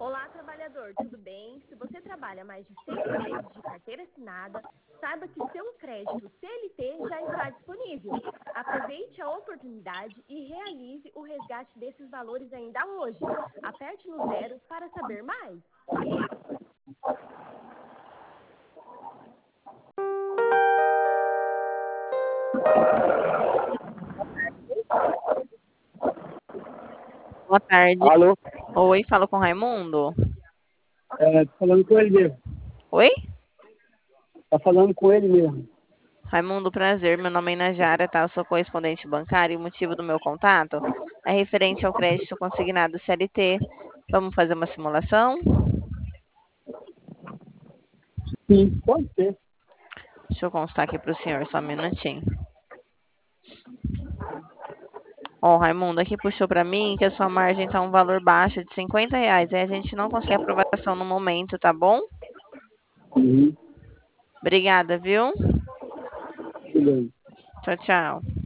Olá, trabalhador, tudo bem? Se você trabalha mais de 6 meses de carteira assinada, saiba que seu crédito CLT já está disponível. Aproveite a oportunidade e realize o resgate desses valores ainda hoje. Aperte no 0 para saber mais. Boa tarde. Alô? Oi, falo com o Raimundo. Tô falando com ele mesmo. Oi? Tá falando com ele mesmo. Raimundo, prazer. Meu nome é Inajara, tá? Eu sou correspondente bancário e o motivo do meu contato é referente ao crédito consignado CLT. Vamos fazer uma simulação? Sim, pode ser. Deixa eu constar aqui para o senhor, só um minutinho. Ó, Raimundo, aqui puxou para mim que a sua margem tá um valor baixo de R$ 50. Aí a gente não consegue aprovação no momento, tá bom? Uhum. Obrigada, viu? Tudo bem. Tchau, tchau.